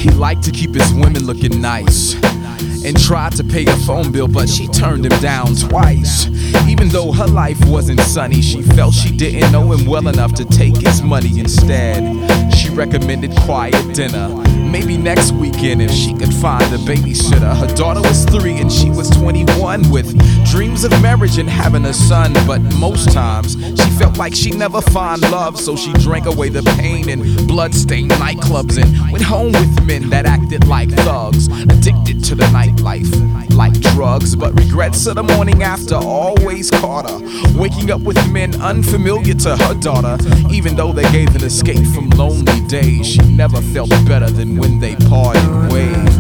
He liked to keep his women looking nice and tried to pay a phone bill, but she turned him down twice. Even though her life wasn't sunny, she felt she didn't know him well enough to take his money instead. She recommended quiet dinner, maybe next weekend if she could find a babysitter. Her daughter was 3 and she was 21, with dreams of marriage and having a son. But most times she felt like she'd never find love, so she drank away the pain in blood-stained nightclubs and went home with men that acted like thugs, addicted to the nightlife like drugs. But regrets of the morning after always caught her, waking up with men unfamiliar to her daughter. Even though they gave an escape from lonely days, she never felt better than when they parted ways.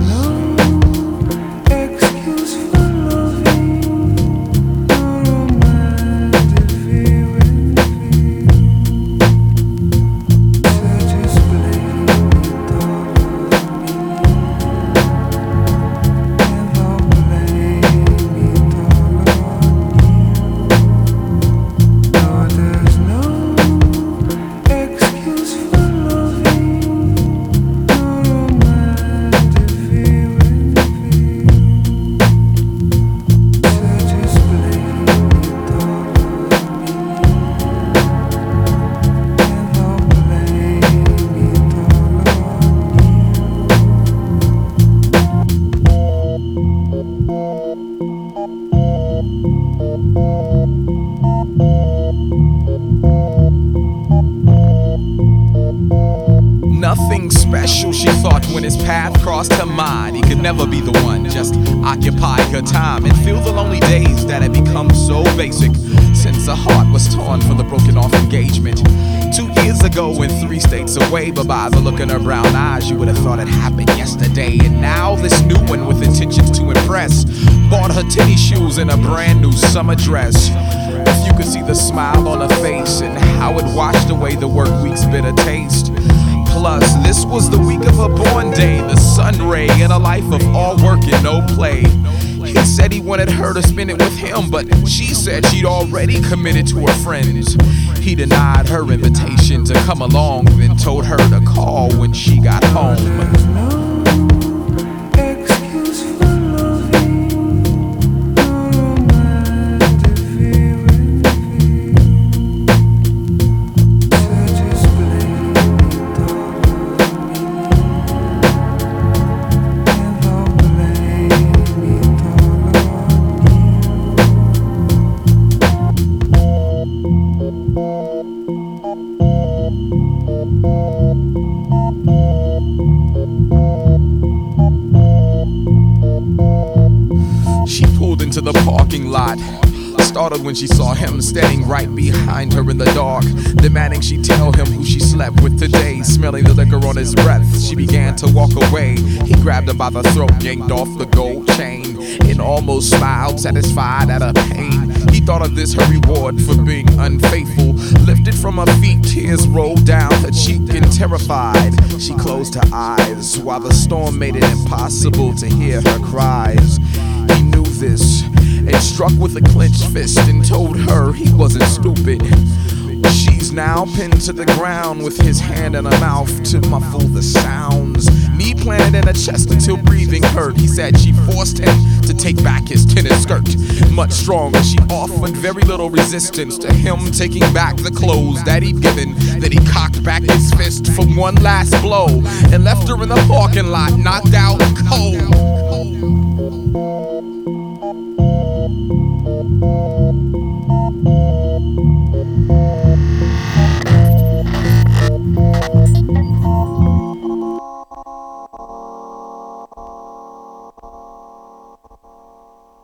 Nothing special, she thought, when his path crossed her mind. He could never be the one, just occupy her time and fill the lonely days that had become so basic since her heart was torn from the broken off engagement 2 years ago in 3 states away. But by the look in her brown eyes, you would have thought it happened yesterday. And now this new one with intentions to impress bought her tennis shoes and a brand new summer dress. If you could see the smile on her face and how it washed away the work week's bitter taste. Plus, this was the week of her born day, the sun ray in a life of all work and no play. He said he wanted her to spend it with him, but she said she'd already committed to her friends. He denied her invitation to come along, then told her to call when she got home. She pulled into the parking lot, startled when she saw him standing right behind her in the dark, demanding she tell him who she slept with today. Smelling the liquor on his breath, she began to walk away. He grabbed her by the throat, yanked off the gold chain, and almost smiled, satisfied at her pain. He thought of this, her reward for being unfaithful. Lifted from her feet, tears rolled down her cheek, and terrified, she closed her eyes while the storm made it impossible to hear her cries. He knew this and struck with a clenched fist and told her he wasn't stupid. She's now pinned to the ground with his hand in her mouth to muffle the sounds. Knee planted in her chest until breathing hurt. He said she forced him to take back his tennis skirt. Much stronger, she offered very little resistance to him taking back the clothes that he'd given. Then he cocked back his fist for one last blow and left her in the parking lot, knocked out cold.